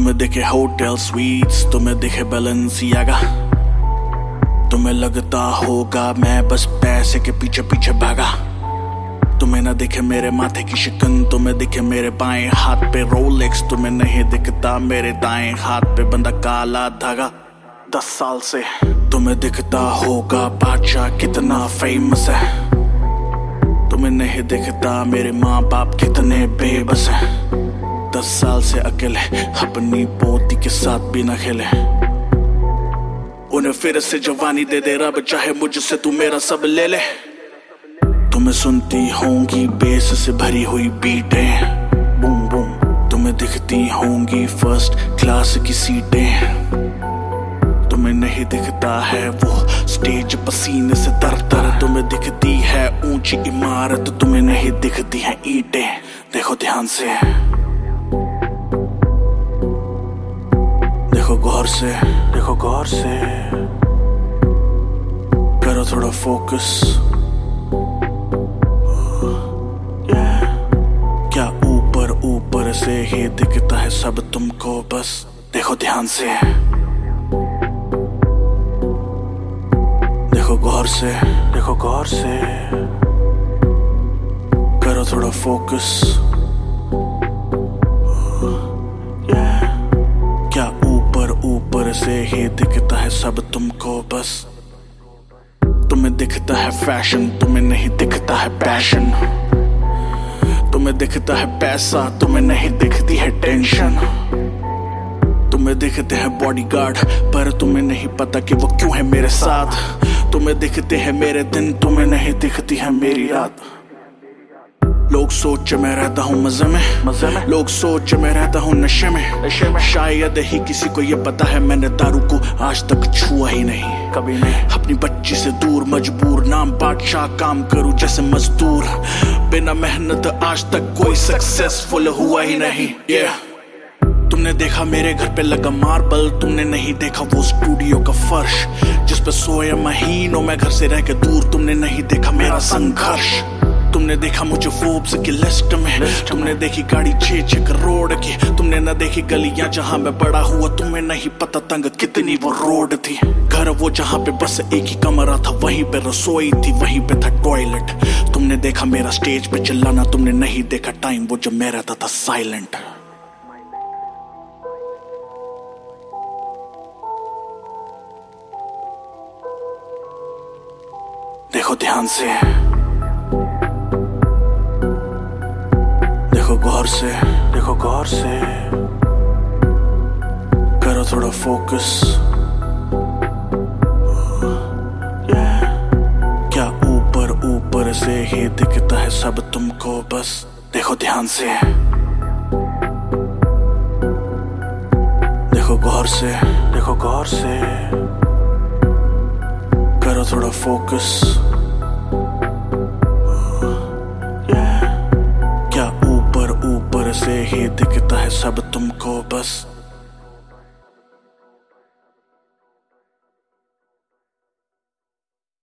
तुम्हें दिखे hotel sweets, तुम्हें दिखे बैलेंसियागा, तुम्हें लगता होगा मैं बस पैसे के पीछे पीछे भागा। तुम्हें ना दिखे मेरे माथे की शिकन, तुम्हें दिखे मेरे बाएं हाथ पे रोलेक्स, तुम्हें नहीं दिखता मेरे दाएं हाथ पे बंधा काला धागा। 10 साल से तुम्हें दिखता होगा बादशाह कितना फेमस है, तुम्हें नहीं दिखता मेरे माँ बाप कितने बेबस हैं। 10 साल से अकेले अपनी पोती के साथ भी न खेले, उन्हें फिर से जवानी दे दे रब, चाहे मुझसे तू मेरा सब ले ले। तुम्हें सुनती होंगी बेस से भरी हुई बीटें, बूम बूम, तुम्हें दिखती होंगी फर्स्ट क्लास की सीटें, तुम्हें नहीं दिखता है वो स्टेज पसीने से तर-तर, तुम्हें दिखती है ऊंची इमारत, तुम्हें नहीं दिखती है ईंटें। देखो ध्यान से, देखो गौर से, देखो गौर से, करो थोड़ा फोकस। क्या ऊपर ऊपर से ही दिखता है सब तुमको, बस देखो ध्यान से, देखो गौर से, देखो गौर से, करो थोड़ा फोकस। क्या ऊपर ऊपर से ही दिखता है सब तुमको, बस तुम्हें दिखता है फैशन, तुम्हें नहीं दिखता है पैशन, तुम्हें दिखता है पैसा, तुम्हें नहीं दिखती है टेंशन, तुम्हें दिखते हैं बॉडीगार्ड पर तुम्हें नहीं पता कि वो क्यों है मेरे साथ, तुम्हें दिखते हैं मेरे दिन, तुम्हें नहीं दिखती है मेरी रात। लोग सोच मैं रहता हूँ मजे में, लोग सोच मैं रहता हूँ नशे में, शायद ही किसी को ये पता है मैंने दारू को आज तक छुआ ही नहीं, कभी नहीं। अपनी बच्ची से दूर मजबूर, नाम बादशाह, काम करूँ जैसे मजदूर, बिना मेहनत आज तक कोई सक्सेसफुल हुआ ही नहीं। तुमने देखा मेरे घर पे लगा मार्बल, तुमने नहीं देखा वो स्टूडियो का फर्श जिस पे सोए महीनों में घर से रह के दूर, तुमने नहीं देखा मेरा संघर्ष। तुमने देखा मुझे फोर्ब्स की लिस्ट में, तुमने देखी गाड़ी 6 करोड़ की, तुमने न देखी गलियां जहां मैं बड़ा हुआ, तुम्हें नहीं पता तंग कितनी वो रोड थी। घर वो जहां पे बस एक ही कमरा था, वहीं पे रसोई थी, वहीं पे था टॉयलेट। तुमने देखा मेरा स्टेज पे चिल्लाना, तुमने नहीं देखा टाइम वो जब मैं रहता था साइलेंट। देखो ध्यान से, देखो गौर से, देखो गौर से, करो थोड़ा फोकस। क्या ऊपर ऊपर से ही दिखता है सब तुमको, बस देखो ध्यान से, देखो गौर से, देखो गौर से, करो थोड़ा फोकस। ऊपर से ही दिखता है सब तुमको, बस